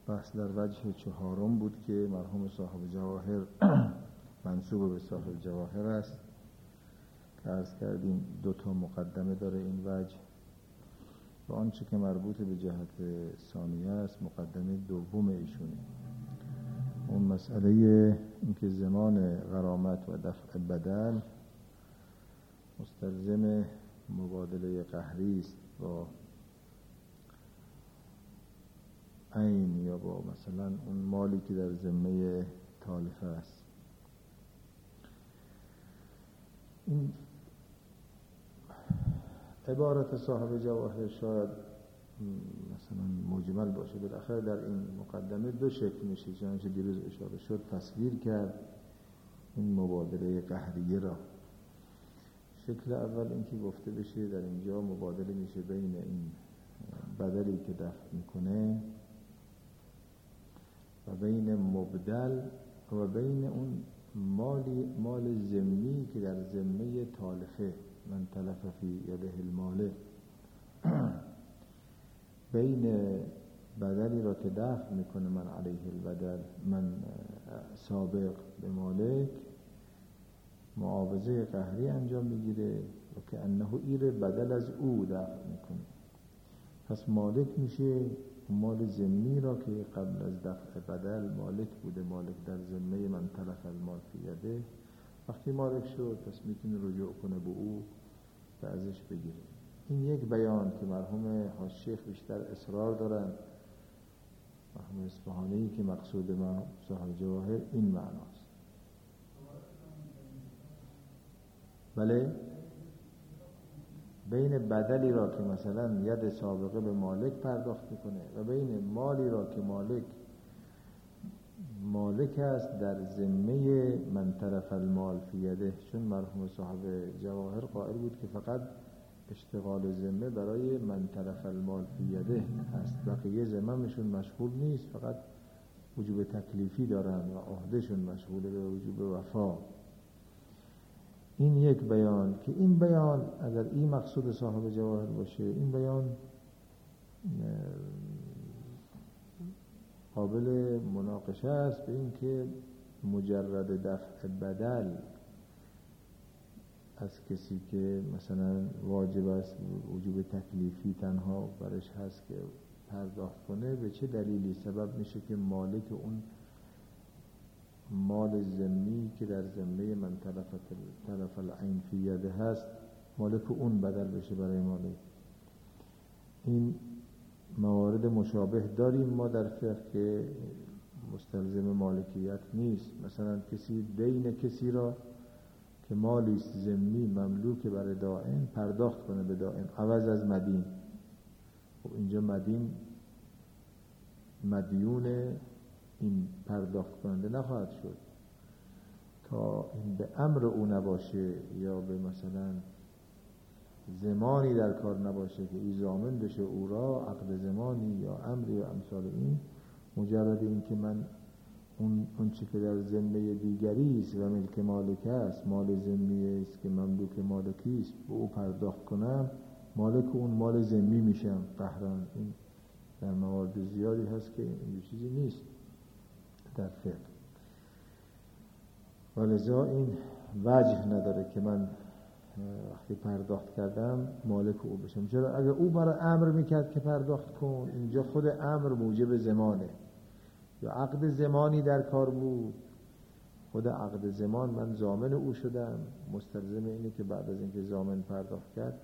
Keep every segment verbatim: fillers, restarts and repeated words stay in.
بحث در وجه چهارم بود که مرحوم صاحب جواهر منسوب به صاحب جواهر است که عرض کردیم دو تا مقدمه داره این وجه و آنچه که مربوط به جهت ثانیه است مقدمه دوم ایشونه. اون مسئله اینکه زمان غرامت و دفع بدل مستلزم مبادله قهری است با عین یا با مثلا اون مالی که در ذمه تالفه است. این عبارت صاحب جواهر شاید مثلا مجمل باشه، بالاخره در این مقدمه دو شکل میشه چنانچه دیروز اشاره شد تصویر کرد این مبادله قهریه را. شکل اول اینکه گفته بشه در اینجا مبادله میشه بین این بدلی که دفع میکنه و بین مبدل و بین اون مالی مال ضمنی که در ذمه تالفه من تلف فی یده المال بین بدلی را که دفع میکنه من علیه البدل من سابق به مالک معاوضه قهری انجام میگیره و که انه ایر بدل از او دفع میکنه. پس مالک میشه مال ضمنی را که قبل از دفع بدل مالک بوده، مالک در ذمه من تلف المال فی یده، وقتی مالک شد پس میتونه رجوع کنه به او و ازش بگیره. این یک بیان که مرحوم حاج شیخ بیشتر اصرار دارن، مرحوم اصفهانی که مقصود ما صاحب جواهر این معناست. بله بین بدلی را که مثلا ید سابقه به مالک پرداخت میکنه و بین مالی را که مالک مالک است در ذمه من طرف المال فی یده، چون مرحوم صاحب جواهر قائل بود که فقط اشتغال ذمه برای من طرف المال فی یده است، بقیه ذمه‌شون مشغول نیست، فقط وجوب تکلیفی دارن و عهدهشون مشغول به وجوب وفا. این یک بیان که این بیان اگر این مقصود صاحب جواهر باشه این بیان قابل مناقشه است به این که مجرد دفع بدل از کسی که مثلا واجب است وجوب تکلیفی تنها برش هست که پرداخت کنه به چه دلیلی سبب میشه که مالک اون مال ضمنی که در ذمه من طرف طرف العین فی یده هست مالک اون بدل بشه برای مالک. این موارد مشابه داریم ما در فقه که مستلزم مالکیت نیست. مثلا کسی دین کسی را که مالی ضمنی مملوک برای دائن پرداخت کنه به دائن عوض از مدین، خب اینجا مدین مدیون این پرداخت کننده نخواهد شد تا این به امر او نباشه یا به مثلا زمانی در کار نباشه که ای ضامن بشه او را عقد زمانی یا امری و امثال این. مجرد این که من اون اون چی که در ذمه دیگری است و ملک مالک است، مال ذمه است که مملوک مالکی است، به او پرداخت کنم مالک اون مال ذمه میشم قهران. این در موارد زیادی هست که این چیزی نیست در فقه، ولذا این وجه نداره که من وقتی پرداخت کردم مالک او بشم. چرا؟ اگر او برای امر میکرد که پرداخت کن، اینجا خود امر موجب زمانه، یا عقد زمانی در کار بود، خود عقد زمان من ضامن او شدم، مستلزم اینه که بعد از اینکه ضامن پرداخت کرد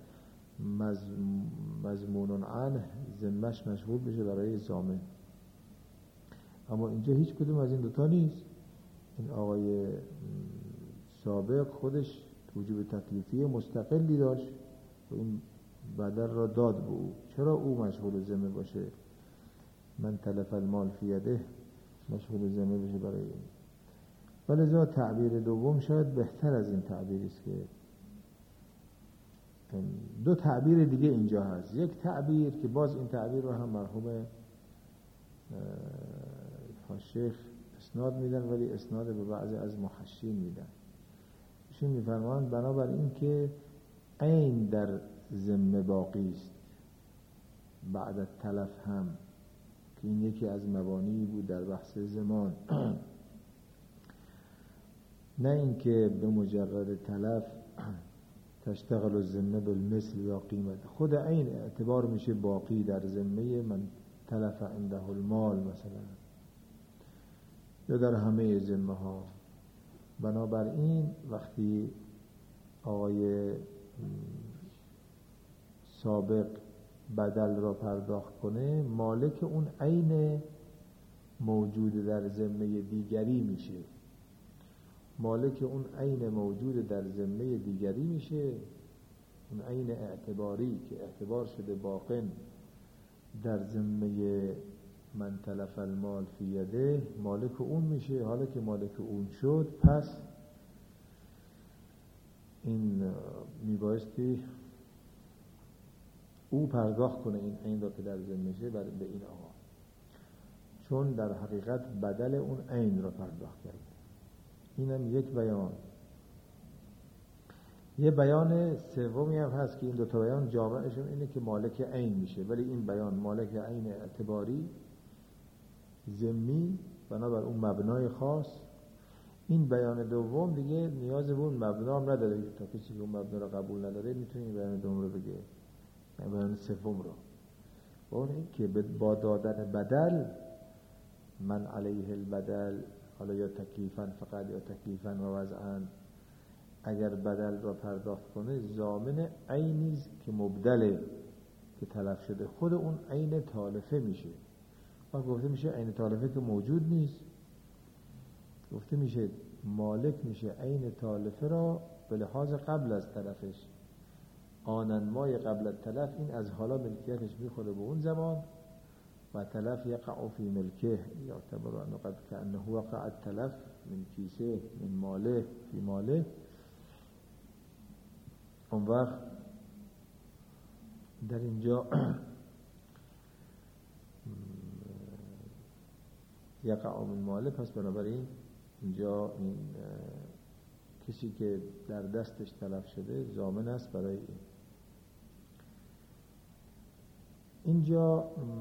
مضمون عنه ذمه‌اش مشغول بشه برای ضامن. اما اینجا هیچ کدوم از این دوتا نیست. این آقای سابق خودش وجوب تکلیفی مستقلی داشت و این بدل را داد به او. چرا او مشغول ذمه باشه؟ من تلف المال فی یده مشغول ذمه بشه برای این. ولذا تعبیر دوم شاید بهتر از این تعبیری است که دو تعبیر دیگه اینجا هست. یک تعبیر که باز این تعبیر رو هم مرحوم شیخ اسناد میدن ولی اسناد به بعضی از محشین میدن. ایشون میفرمایند بنابر این که عین در ذمه باقی است بعد تلف هم که این یکی از مبانی بود در بحث زمان. نه اینکه به مجرد تلف تشتغل الذمه بالمثل یا قیمت، خود عین اعتبار میشه باقی در ذمه من تلف عنده المال مثلا، یا در همه ذمه ها. بنابراین وقتی آقای سابق بدل را پرداخت کنه، مالک اون عین موجود در ذمه دیگری میشه، مالک اون عین موجود در ذمه دیگری میشه، اون عین اعتباری که اعتبار شده باقن در ذمه من تلف المال فی یده، مالک اون میشه. حالا که مالک اون شد، پس این میبایستی او پرداخت کنه این عین را که در ذمهشه به این آقا، چون در حقیقت بدل اون عین را پرداخت کرده. اینم یک بیان. یه بیان سومی هم هست که این دو تا بیان جامعشون اینه که مالک عین میشه، ولی این بیان مالک عین اعتباری ذمی بنابر اون مبنای خاص. این بیان دوم دیگه نیاز به اون مبنا هم نداره، تا کسی که اون مبنا رو قبول نداره میتونه این بیان دوم رو بگه، بیان سوم رو. اون این که با دادن بدل، من علیه البدل، حالا یا تکلیفاً فقط یا تکلیفاً و وضعاً، اگر بدل را پرداخت کنه ضامن عینی که مبدله که تلف شده، خود اون عین تالفه میشه. و گفته میشه عین تالفه که موجود نیست، گفته میشه مالک میشه عین تالفه را به لحاظ قبل از تلفش. آنن مای قبل التلف، این از حالا ملکیتش میخوره به اون زمان، و تلف یقع فی ملکه یا تبرع نقد که انه وقع التلف من کیسه من ماله فی ماله. اون وقت در اینجا یقع من ماله، پس بنابراین اینجا این کسی که در دستش تلف شده ضامن است برای این. اینجا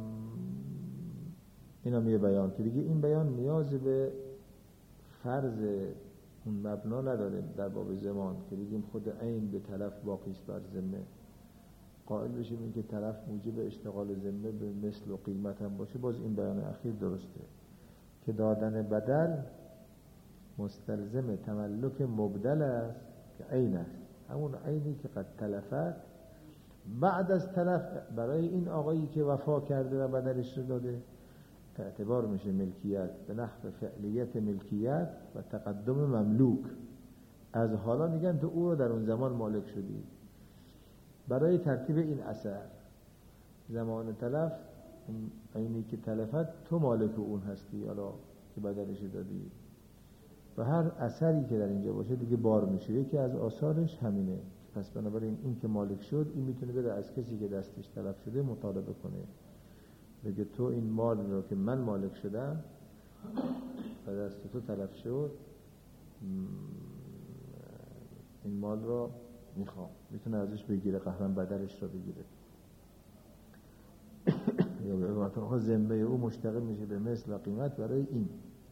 این هم یه بیان که دیگه این بیان نیاز به فرض اون مبنا نداره در باب زمان که بگیم خود عین به تلف باقی است بر ذمه. قائل بشیم این که تلف موجب اشتغال ذمه به مثل و قیمت هم باشه، باز این بیان اخیر درسته که دادن بدل مستلزم تملک مبدل است که عین است، همون عینی که قد تلفت بعد از تلف برای این آقایی که وفا کرده و بدلش رو داده اعتبار میشه ملکیت به نحو فعلیت ملکیت و تقدم مملوک. از حالا میگن تو او رو در اون زمان مالک شدی. برای ترتیب این اثر زمان تلف اینی که تلفت تو مالک اون هستی، حالا که بدلش دادی، و هر اثری که در اینجا باشه دیگه بار میشه. یکی از آثارش همینه. پس بنابراین این که مالک شد، این میتونه بده از کسی که دستش تلف شده مطالبه کنه، بگه تو این مال رو که من مالک شدم و دست تو تلف شد، این مال رو میخوام. میتونه ازش بگیره، قهرن بدلش رو بگیره، یا به عبارت ذمه او مشتغل میشه به مثل و قیمت برای این.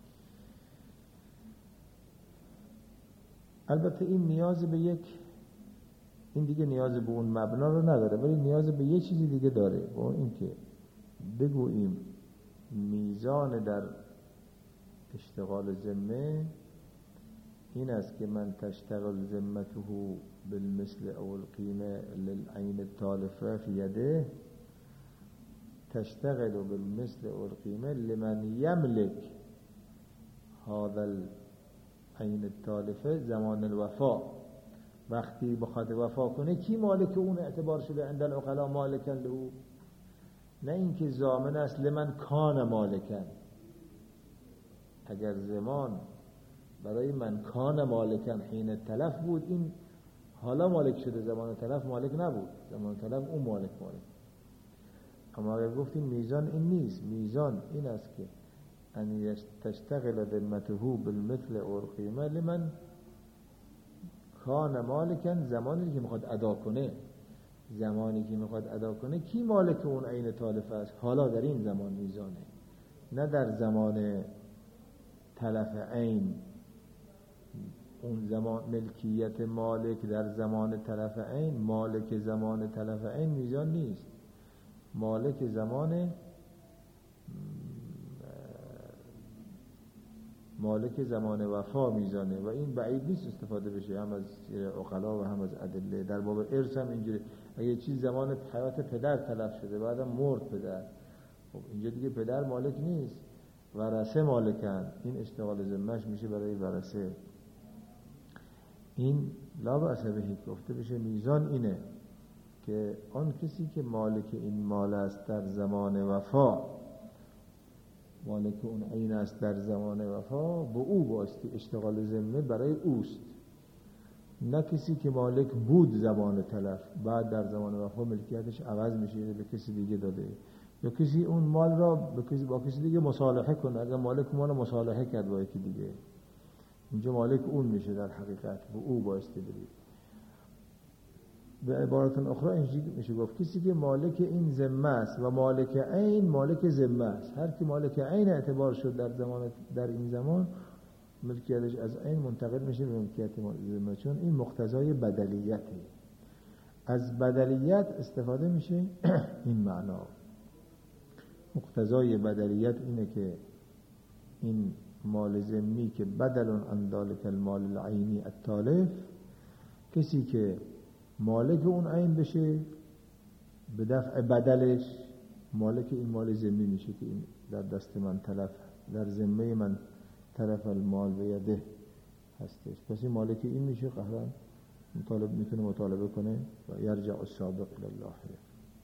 البته این نیاز به یک، این دیگه نیاز به اون مبنا رو نداره، ولی نیاز به یه چیزی دیگه داره، و این که بگوییم میزان در اشتغال ذمه این است که من تشتغل ذمته بالمثل او القیمه للعین التالفه فی یده، تشتغل بالمثل او القیمه لمن یملک هذا العین التالفه زمان الوفا. وقتی بخواد وفا کنه کی مالک اون اعتبار شده عند العقلاء مالکا له؟ نه اینکه ضامن است لمن کان مالکن. اگر زمان برای من کان مالکن حین تلف بود، این حالا مالک شده، زمان تلف مالک نبود، زمان تلف اون مالک مالک. اما اگر گفتیم میزان این نیست، میزان این است که ان تشتغل ذمته بالمثل او القیمه لمن کان مالکن، زمانی که میخواد ادا کنه، زمانی که میخواد ادا کنه کی مالک اون عین تالف است؟ حالا در این زمان میزانه. نه در زمان تلف عین. اون زمان ملکیت مالک در زمان تلف عین، مالک زمان تلف عین میزان نیست. مالک زمان مالک زمان وفا میزانه و این بعید نیست استفاده بشه هم از عقلا و هم از ادله. در باب ارث هم اینجوری، اگه چیز زمان حیات پدر تلف شده بعدم مرد پدر، خب اینجا دیگه پدر مالک نیست، ورثه مالکن، این اشتغال ذمه‌اش میشه برای ورثه. این لا بأس بهی گفته بشه میزان اینه که آن کسی که مالک این مال است در زمان وفا، مالک اون عین است در زمان وفا، به او باستی اشتغال ذمه برای اوست، نه کسی که مالک بود زمان تلف بعد در زمان وفا ملکیتش عوض میشه به کسی دیگه داده، یا کسی اون مال را به کسی با کسی دیگه مصالحه کنه. اگر مالک مال مصالحه کرد با یکی دیگه، اینجا مالک اون میشه در حقیقت، به او باستی برید. به عبارت اخرى اینجوری میشه گفت کسی که مالک این ذمه است و مالک عین مالک ذمه است. هر کی مالک عین اعتبار شد در زمان در این زمان، ملکیتش از عین منتقل میشه به ملکیت ذمه، چون این مقتضای بدلیته. از بدلیت استفاده میشه این معنا. مقتضای بدلیت اینه که این مال ذمی که بدل عن ذلک المال العینی التالف، کسی که مالک اون عین بشه به دفع بدلش مالک این مال ذمی میشه که این در دست من تلف، در ذمه من تلف المال و یده هستش. پس این مالک این میشه، قهرن مطالب میتونه مطالبه کنه و یرجع السابق الی الله.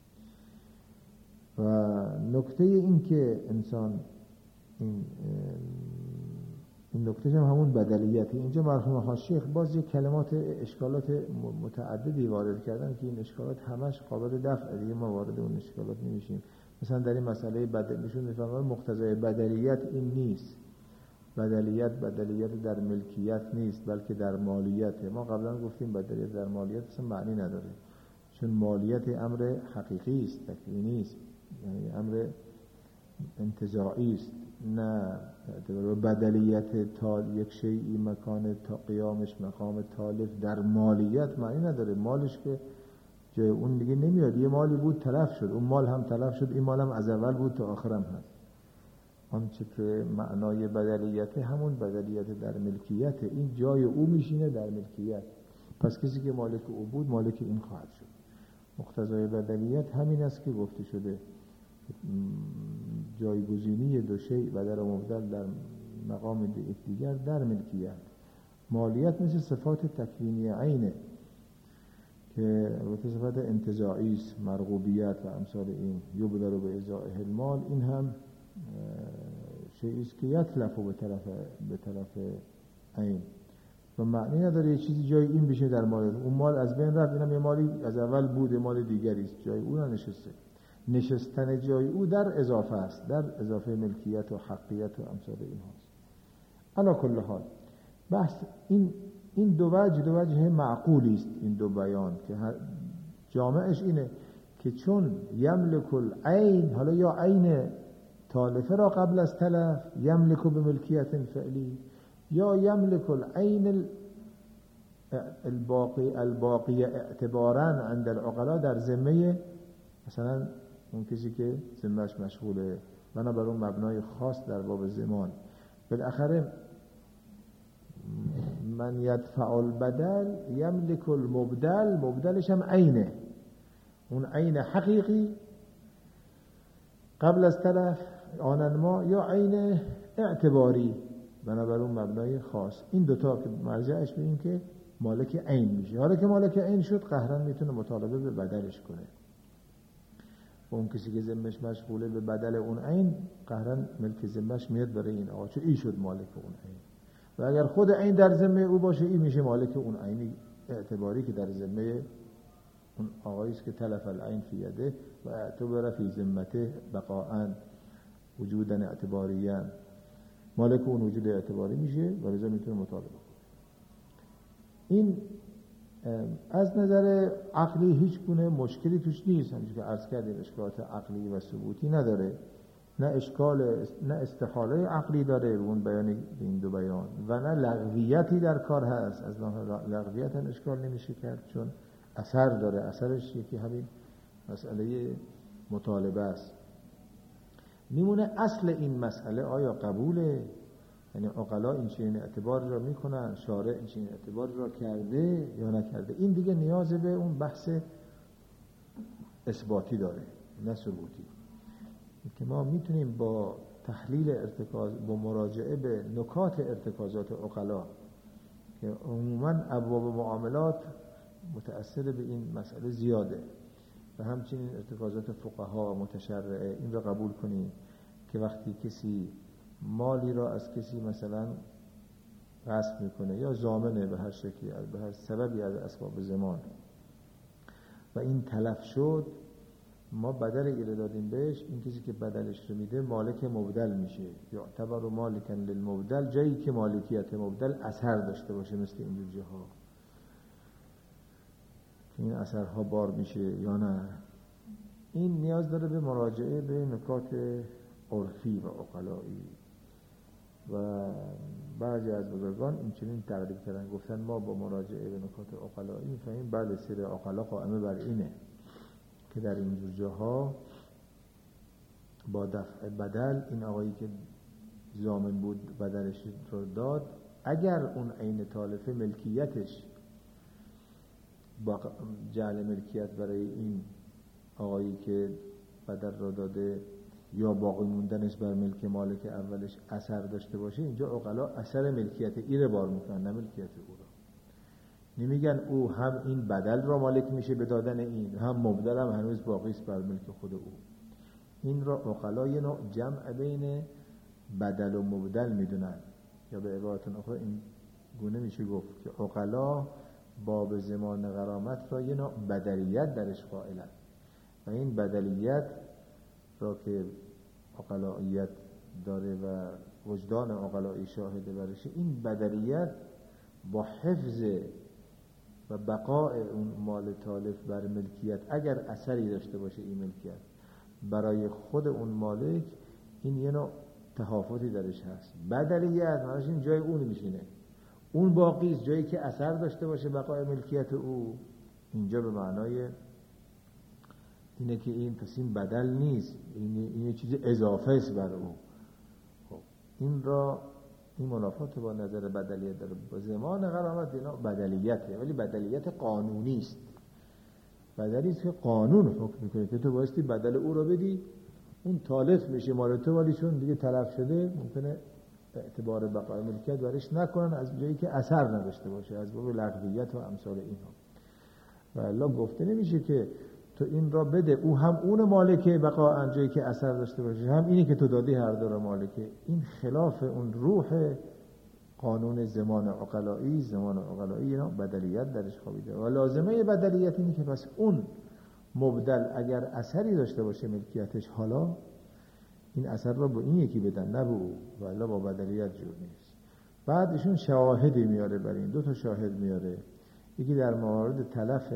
و نکته این که انسان این این نکته هم همون بدلیته. اینجا مرحوم حاشیه باز یک کلمات اشکالات متعددی وارد کردن که این اشکالات همش قابل دفع دیگه، ما وارد اون اشکالات نمیشیم. مثلا در این مسئله بدلیشون میفهمن مقتضای بدلیت این نیست. بدلیت بدلیت در ملکیت نیست بلکه در مالیته. ما قبلا گفتیم بدلیت در مالیت اصلا معنی نداره، چون مالیت امر حقیقی است، تکوینی است، یعنی امر انتزاعی است. نه اعتبار بدلیت تا یک شیئی مکان تا قیامش مقام تالف در مالیت معنی نداره. مالش که جای اون دیگه نمیاد، یه مالی بود تلف شد، اون مال هم تلف شد، این مال هم از اول بود تا آخرم هست. آنچه که معنای بدلیت همون بدلیت در ملکیت، این جای او میشینه در ملکیت. پس کسی که مالک او بود مالک این خواهد شد. مقتضای بدلیت همین است که گفته شده، جایگزینی دو شیء بدل و مبدل در مقام دیگر در ملکیت. مالیت مثل صفات تکوینی عینه که البته صفات انتزاعی است، مرغوبیت و امثال این، یبدل به ازائه المال، این هم شیئی است که یتلف به طرف به طرف عین و معنی نداره یه چیزی جای این بشه در مال اون. مال از بین رفت، اینم یه مالی از اول بود، مال دیگری است، جای اون نشسته. نشستن جای او در اضافه است، در اضافه ملکیت و حقیت و امثال این هاست. علا کل حال بحث این این دو وجه دو وجه معقولی است. این دو بیان که جامعش اینه که چون یملک العین، حالا یا عین تالفه را قبل از تلف یملک به ملکیت فعلی، یا یملک العین الباقی الباقی اعتبارا عند العقلاء در ذمه مثلا اون کسی که ذمه‌اش مشغوله، بنابر اون مبنای خاص در باب زمان. بالاخره من یدفع البدل یملک المبدل، مبدلش هم عینه، اون عین حقیقی قبل از تلف آنن ما، یا عین اعتباری بنابر اون مبنای خاص. این دوتا که مرجعش به این که مالک عین میشه. حالا که مالک عین شد قهرن میتونه مطالبه به بدلش کنه. اون کسی که ذمه‌اش مشغوله به بدل اون عین، قهرن ملک ذمه‌اش میاد برای این آقا، چون این شد مالک اون عین. و اگر خود عین در ذمه او باشه، این میشه مالک اون عینی اعتباری که در ذمه اون آقایی است که تلف العین فی یده و اعتبر فی ذمته بقاء وجودا اعتباریا. مالک اون وجود اعتباری میشه و لذا میتونه مطالبه کنه. این از نظر عقلی هیچ گونه مشکلی توش نیست، همونجوری که عرض کردیم اشکالات عقلی و ثبوتی نداره. نه اشکال نه استحاله عقلی داره اون بیان این دو بیان و نه لغویتی در کار هست. از لغویت هم اشکال نمیشه کرد چون اثر داره، اثرش یکی همین مسئله مطالبه است. میمونه اصل این مسئله آیا قبوله، یعنی عقلا این چنین اعتبار را میکنن، شارع این چنین اعتبار را کرده یا نکرده. این دیگه نیاز به اون بحث اثباتی داره نه ثبوتی، که ما میتونیم با تحلیل ارتکاز با مراجعه به نکات ارتکازات عقلا که عموما ابواب معاملات متأثر به این مسئله زیاده و همچنین ارتکازات فقها متشرعه، این را قبول کنیم که وقتی کسی مالی را از کسی مثلا غصب میکنه یا ضامنه به هر شکلی به هر سببی از اسباب زمان و این تلف شد، ما بدل ایره دادیم بهش، این کسی که بدلش رو میده مالک مبدل میشه. یعتبر مالکن للمبدل، جایی که مالکیت مبدل اثر داشته باشه مثل اینجور جاها که این اثرها بار میشه یا نه. این نیاز داره به مراجعه به نکات عرفی و عقلایی و بعضی از بزرگان این چنین تقریب کردن، گفتن ما با مراجعه به نکات عقلایی میفهمیم بله سیر عقلا قائمه بر اینه که در اینجور جاها با دفع بدل این آقایی که ضامن بود بدلش رو داد، اگر اون عین تالفه ملکیتش با جعل ملکیت برای این آقایی که بدل رو داده یا باقی موندنش بر ملک مالک اولش اثر داشته باشه، اینجا عقلا اثر ملکیت ایره بار میکنن نه ملکیت او را. نمیگن او هم این بدل را مالک میشه به دادن این، هم مبدل هم هنوز باقی است بر ملک خود او. این را عقلا یه نوع جمع بین بدل و مبدل میدونن، یا به عبارت اخرى این گونه میشه گفت که عقلا باب زمان غرامت را یه نوع بدلیت درش قائلن و این بدلیت را که عقلاییت داره و وجدان عقلایی شاهده برشه، این بدلیت با حفظ و بقاء اون مال تالف بر ملکیت اگر اثری داشته باشه این ملکیت برای خود اون مالک، این یه نوع تحافظی درش هست. بدلیت معنیش این جای اون میشینه، اون باقی است، جایی که اثر داشته باشه بقای ملکیت او. اینجا به معنای اینه که این پس این بدل نیست، این این چیز اضافه است بر او. خب این را این منافات با نظر بدلیت داره. با زمان غرامت اینا بدلیته، ولی بدلیت قانونی است. بدلی است که قانون حکم میکنه که تو بایستی بدل او را بدی، اون تالف میشه مال تو، ولی چون دیگه تلف شده ممکنه اعتبار بقای ملکیت برش نکنن از جایی که اثر نداشته باشه، از باب لغویت و امثال اینها. و الله گفته نمیشه که تو این را بده، او هم اون مالکه بقا انجایی که اثر داشته باشه، هم اینی که تو دادی هر دو را مالکه. این خلاف اون روح قانون زمان عقلایی. زمان عقلایی اینا بدلیت درش خوابیده و لازمه بدلیت اینی که پس اون مبدل اگر اثری داشته باشه ملکیتش، حالا این اثر را با این یکی بدن نه به او، و الا با بدلیت جور نیست. بعد ایشون شواهدی میاره بر این، دو تا شاهد میاره، یکی در مورد تلف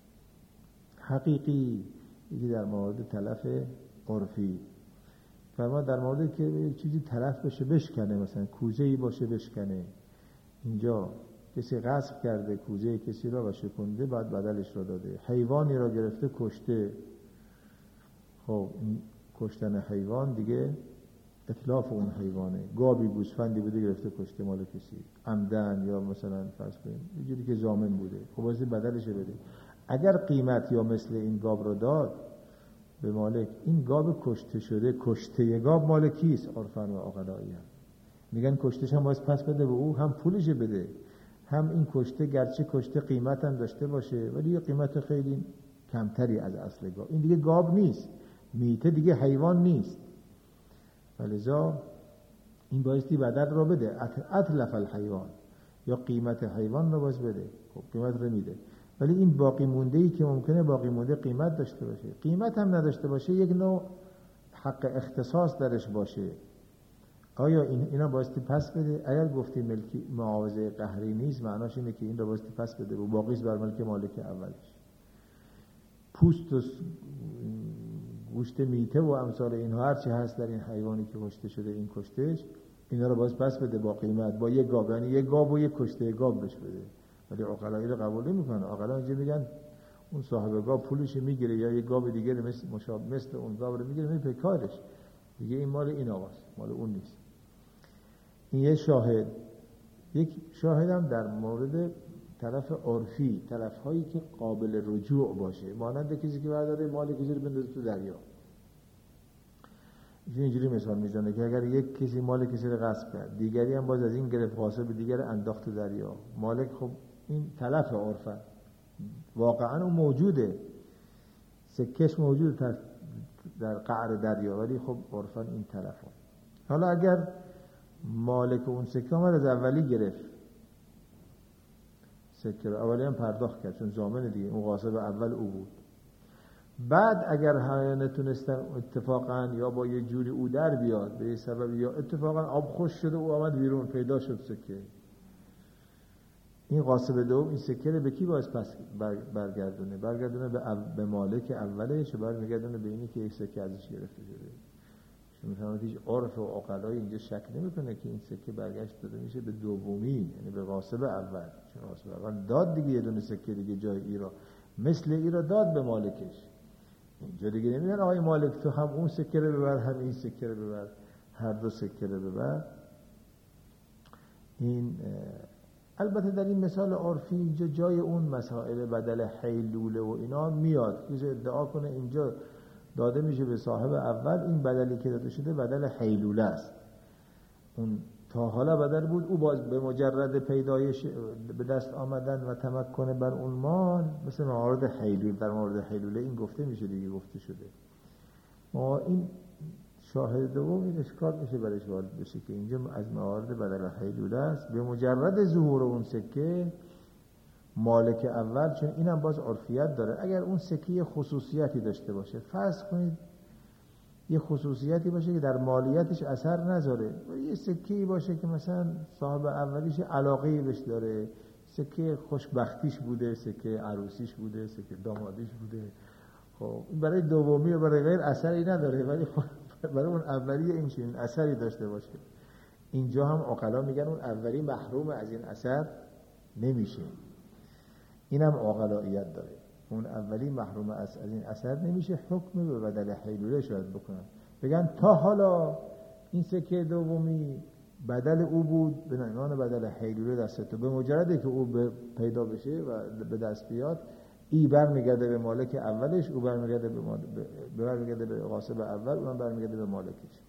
حقیقی، یکی در مورد تلف عرفی. فرما در مورد که یک چیزی تلف بشه بشکنه، مثلا کوزه‌ای باشه بشکنه، اینجا کسی غصب کرده کوزه کسی را و شکنده، بعد بدلش را داده. حیوانی را گرفته کشته، خب این کشتن حیوان دیگه اتلاف اون حیوانه. گابی گوسفندی بوده گرفته کشته مال کسی عمدن، یا مثلا فرض کنیم یه جوری که ضامن بوده، خب واسه بدلش بده. اگر قیمت یا مثل این گاب رو داد به مالک، این گاب کشته شده، کشته گاب مال کیست؟ عرفاً و عقلایی هم میگن کشتش هم باید پس بده به او، هم پولش بده، هم این کشته گرچه کشته قیمت هم داشته باشه ولی یه قیمت خیلی کمتری از اصل گاب. این دیگه گاب نیست، میته دیگه حیوان نیست، ولذا این بایستی بدل رو بده، اتلف الحیوان، یا قیمت حیوان رو باید بده. خب قیمت رو میده، ولی این باقی مونده‌ای که ممکنه باقی مونده قیمت داشته باشه، قیمت هم نداشته باشه، یک نوع حق اختصاص درش باشه، آیا این اینا بایستی پس بده؟ اگر گفتی ملکی معاوضه قهری نیست، معناش اینه که این رو بایستی پس بده و باقیش بر ملک مالک اولش. پوست و گوشت میته و امثال اینها هر چی هست در این حیوانی که کشته شده این کشتهش، اینا رو باز پس بده با قیمت، با یک گاو، یعنی یک گاو و یک کشته گاو بهش بده. ولی عقلایی رو قبول نمیکنن. عقلا اینجا میگن اون صاحب گاو پولش میگیره یا یک گاو دیگه مثل مشابه مثل اون گاو رو میگیره میپه کارش دیگه، این مال این آقاست، مال اون نیست. این یه شاهد. یک شاهدم در مورد طرف عرفی، طرف هایی که قابل رجوع باشه، مانند کسی که برداره مال کسی رو بندازه تو دریا. اینجوری مثال میزنه که اگر یک کسی مال کسی رو غصب کرد، دیگری هم باز از این گرفت غاصب دیگر انداخت تو دریا، مالک خب این تلف عرفه، واقعا اون موجوده، سکش موجود در قعر دریا، ولی خب عرفا این تلفه. حالا اگر مالک اون سکه آمد از اولی گرفت سکه رو، اولی هم پرداخت کرد چون ضامن دیگه، اون غاصب اول او بود، بعد اگر همه نتونستن اتفاقا یا با یه جوری او در بیاد به یه سبب، یا اتفاقا آب خوش شده او آمد بیرون پیدا شد سکه، این غاصب دوم این سکه رو به کی باعث پس برگردونه؟ برگردونه به, او... به مالک اولش، برمیگردونه به اینی که یک سکه ازش گرفته شده. شما میفهمید هیچ عرف و عقلای اینجا شک نمیکنه که این سکه برگشت داده میشه به دومی، یعنی به غاصب اول، چون غاصب اول داد دیگه یه دونه سکه دیگه جای ای را مثل ای را داد به مالکش. اینجا دیگه نمیدن آقای مالک تو هم اون سکه رو ببر هم این سکه رو ببر، هر دو سکه رو ببر. این البته در این مثال عرفی اینجا جای اون مسائل بدل حیلوله و اینا میاد، کسی ادعا کنه اینجا داده میشه به صاحب اول، این بدلی که داده شده بدل حیلوله است، اون تا حالا بدل بود، او باز به مجرد پیدایش به دست آمدن و تمکن بر اون مال مثل موارد حیلوله، در مورد حیلوله این گفته میشه دیگه، گفته شده. ما این شاهد دوم این اشکال میشه برش وارد بشه که اینجا از موارد بدل حیلوله است، به مجرد ظهور اون سکه مالک اول، چون اینم باز عرفیت داره، اگر اون سکه خصوصیتی داشته باشه، فرض کنید یه خصوصیتی باشه که در مالیاتش اثر نذاره، یه سکه‌ای باشه که مثلا صاحب اولیش علاقه‌ای بهش داره، سکه خوشبختیش بوده، سکه عروسیش بوده، سکه دامادیش بوده، خب برای دومی و برای غیر اثری نداره، ولی برای اون اولی این چنین اثری داشته باشه. اینجا هم عقلا میگن اون اولی محروم از این اثر نمیشه، اینم عقلاییت داره، اون اولی محروم از این اثر نمیشه، حکم به بدل حیلوله شاید بکنن، بگن تا حالا این سکه دومی بدل او بود، به عنوان بدل حیلوله دست تو، به مجرده که او پیدا بشه و به دست بیاد، ای برمیگرده به مالک اولش، او برمیگرده به مالک، برمیگرده به غاصب اول، اونم برمیگرده به مالکش.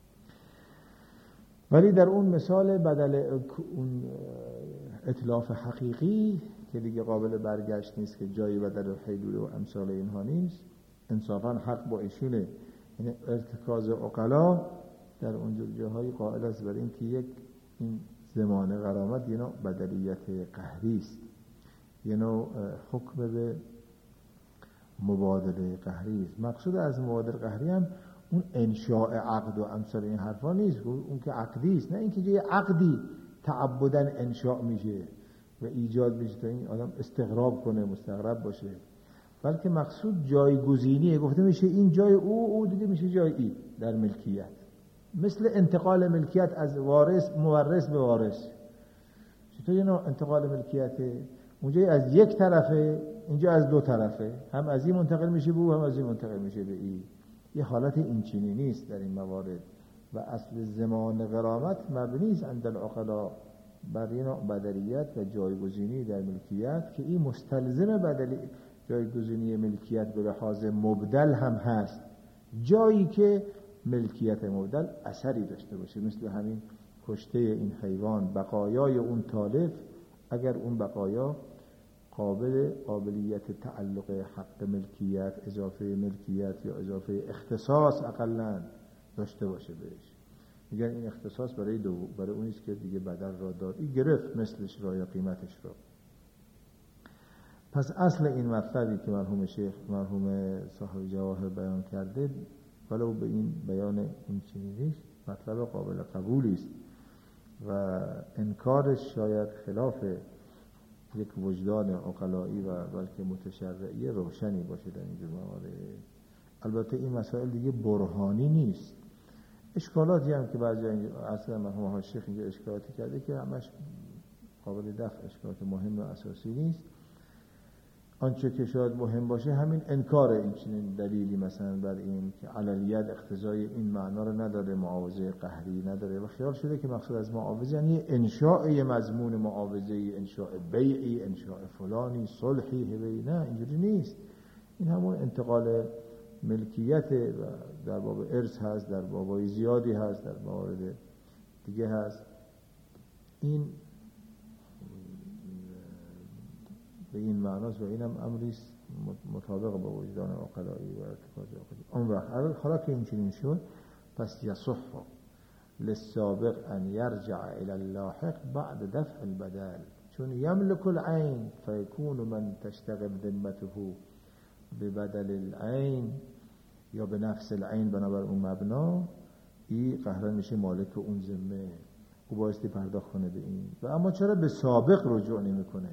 ولی در اون مثال بدل اون اتلاف حقیقی که دیگه قابل برگشت نیست، که جایی بدل حیلوله و امثال اینها نیست، انصافا حق با ایشونه، یعنی ارتکاز عقلا در اونجور جاهای قائل است بر این که یک این زمان غرامت یه نوع بدلیت قهری است، یه نوع حکم به مبادله قهری است. مقصود از مبادله قهری هم اون انشاء عقد و امثال این حرفا نیست، اون که عقدی است، نه اینکه یه عقدی تعبداً انشاء میشه و ایجاد میشه تا این آدم استغراب کنه، مستغرب باشه، بلکه مقصود جایگزینیه، گفته میشه این جای او، او دیگه میشه جای ای در ملکیت، مثل انتقال ملکیت از وارث مورث به وارث. چطور یه نوع انتقال ملکیته؟ اونجا از یک طرفه، اینجا از دو طرفه، هم از این منتقل میشه به او، هم از این منتقل میشه به ای. یه حالت اینچنینی نیست در این موارد و اصل زمان غرامت مبنی است عند العقلا بر این نوع بدلیت و جایگزینی در ملکیت، که این مستلزم بدلی جایگزینی ملکیت به لحاظ مبدل هم هست، جایی که ملکیت مبدل اثری داشته باشه، مثل همین کشته این حیوان، بقایای اون تالف، اگر اون بقایا قابل قابلیت تعلق حق ملکیت، اضافه ملکیت یا اضافه اختصاص اقلن داشته باشه بهش، میگن این اختصاص برای دو برای اونیست که دیگه بدل را داد، این گرفت مثلش را یا قیمتش را. پس اصل این مطلبی که مرحوم شیخ مرحوم صاحب جواهر بیان کرده، ولو به این بیان این چنینیش مطلب قابل قبولی است و انکارش شاید خلاف یک وجدان عقلایی و بلکه متشرعی روشنی باشه در این موارد. البته این مسائل دیگه برهانی نیست. اشکالاتی هم که بعضی اصلا مرحوم حاج شیخ اینجا اشکالاتی کرده که همش قابل دفع، اشکالات مهم و اساسی نیست. آنچه که شاید مهم باشه همین انکار این چنین دلیلی مثلا بر این که عللیت اقتضای این معنا رو نداره، معاوضه قهری نداره و خیال شده که مقصود از معاوضه یعنی انشاء مضمون معاوضه، انشاء بیعی، انشاء فلانی، صلحی، هبه‌ای. نه، اینجوری نیست. این همون انتقال ملکیت و در باب ارث هست، در بابای زیادی هست، در موارد دیگه هست. این به این معناست و اینم امریست مطابق با وجدان عقلایی و ارتکاز عقلی. اون وقت حالا که این چنین شد، پس یصح للسابق ان یرجع الى اللاحق بعد دفع البدل، چون یملک العین فیکون من تشتغل ذمته ببدل العین یا به نفس العین بنابر اون مبنا، این قهرن میشه مالک اون ذمه، او بایستی پرداخت کنه به این. و اما چرا به سابق رجوع نمیکنه؟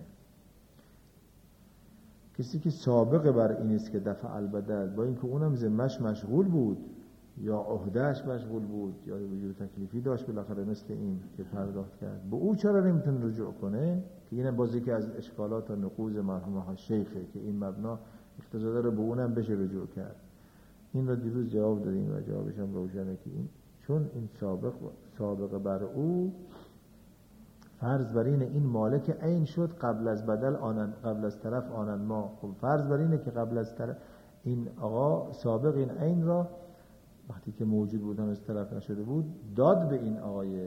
کسی که سابق بر این است که دفع البدل، با اینکه اونم ذمه‌اش مشغول بود یا عهده‌اش مشغول بود یا وجود تکلیفی داشت بالاخره مثل این که پرداخت کرد، به او چرا نمیتونه رجوع کنه؟ که اینم بازی که از اشکالات و نقوض مرحوم حاج شیخه که این مبنا اقتضا داره به اونم بشه رجوع کرد. این رو دیروز جواب دادیم و جوابش هم روشنه که این چون این سابق سابق بر او فرض بر اینه این مالک عین شد قبل از بدل آنن، قبل از طرف آنن ما. خب فرض بر اینه که قبل از طرف این آقا سابق این عین را وقتی که موجود بود هنوز طرف نشده بود داد به این آقای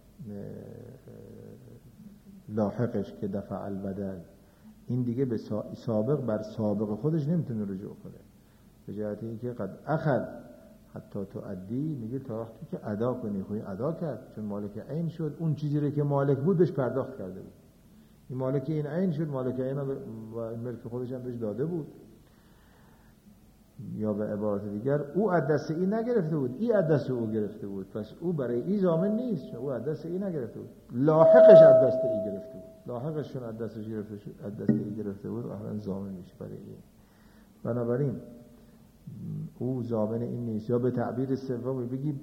لاحقش که دفع البدل. این دیگه به سابق بر سابق خودش نمیتونه رجوع کنه، به جهت اینکه قد اخذ حتی تؤدی، میگه تا وقتی که ادا کنی. خب ادا کرد چون مالک عین شد، اون چیزی رو که مالک بود بهش پرداخت کرده بود. این مالک این عین شد، مالک عین و ملک خودش هم بهش داده بود. یا به عبارت دیگر او از دست این نگرفته بود، این از دست او گرفته بود، پس او برای این ضامن نیست، او از دست این نگرفته بود، لاحقش از دست این گرفته بود. لاحقش چون از دستش گرفته شد، از دست این گرفته بود، اصلا ضامن میشه برای این. بنابراین او ضامن این نیست. یا به تعبیر سوم بگیم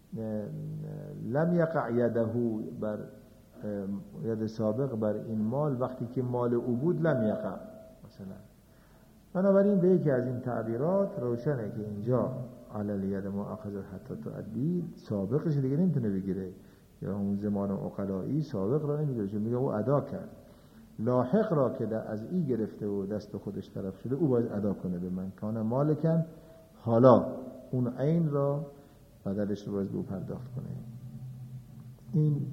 لم یقع یده بر ید سابق بر این مال وقتی که مال او بود، لم یقع مثلا. بنابراین به یکی از این تعبیرات روشنه که اینجا علی ید مؤاخذه حتی تؤدی، سابقش دیگه نمیتونه بگیره، یا اون زمان عقلایی سابق را نمیگیره، چون میگه او ادا کرد. لاحق را که از ای گرفته و دست خودش طرف شده، او باید ادا کنه به من کان مالکن، حالا اون عین را بدلش رو باید به او پرداخت کنه. این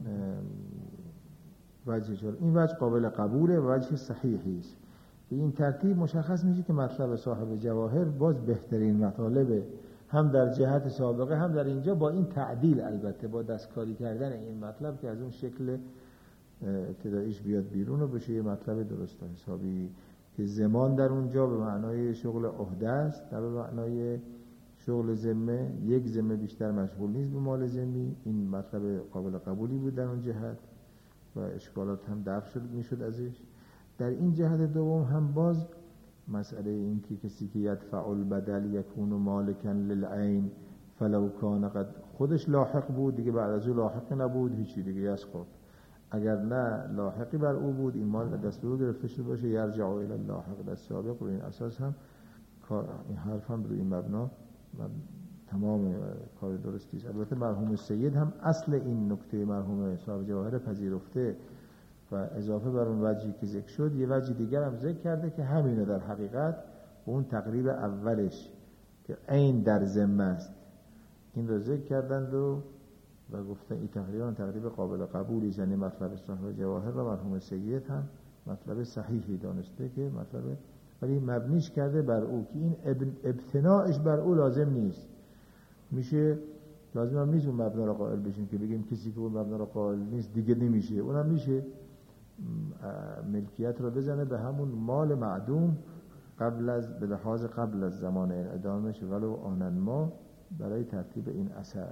وجه جل. این وجه قابل قبوله و وجه صحیحی است. به این ترتیب مشخص میشه که مطلب صاحب جواهر باز بهترین مطالبه، هم در جهت سابقه هم در اینجا، با این تعدیل البته، با دستکاری کردن این مطلب که از اون شکل ابتداییش بیاد بیرون و بشه یه مطلب درست حسابی که زمان در اونجا به معنای شغل عهده است، نه به معنای شغل ذمه. یک ذمه بیشتر مشغول نیست به مال ذمی. این مطلب قابل قبولی بود در اون جهت و اشکالات هم دفع شد میشد ازش. در این جهت دوم هم باز مسئله این که کسی که یدفع البدل یکون مالکا للعین فلو کان قد، خودش لاحق بود دیگه، بعد از او لاحق نبود هیچی دیگه یسقط. اگر نه لاحقی بر او بود، این مال دست او گرفته شده باشه، یرجع الی اللاحق دست سابق. رو این اساس هم این حرف هم روی این مبنا تمام کار درستی است. البته مرحوم سید هم اصل این نکته مرحوم صاحب جواهر پذیرفته و اضافه بر اون وجهی که ذکر شد یه وجه دیگر هم ذکر کرده که همینه در حقیقت اون تقریب اولش که عین در ذمه است، این رو ذکر کردند و و گفتن این تقریبا تقریب قابل قبولی، یعنی مطلب صاحب جواهر و مرحوم سید هم مطلب صحیحی دانسته که مطلب، ولی مبنیش کرده بر او که این ابتناعش بر او لازم نیست. میشه لازم هم نیست اون مبنا رو قائل بشیم که بگیم کسی که اون مبنا رو قائل نیست دیگه نمیشه. اونم میشه ملکیت رو بزنه به همون مال معدوم قبل از، به لحاظ قبل از زمان انعدامش، ولو آنن ما، برای ترتیب این اثر.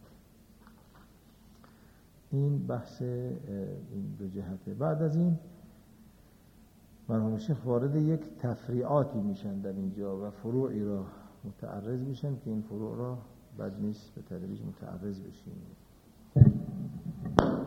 این بحث این دو جهته. بعد از این مرحوم شیخ وارد یک تفریعاتی میشن در اینجا و فروعی را متعرض میشن که این فروع را بد نیست به تدریج متعرض بشیم.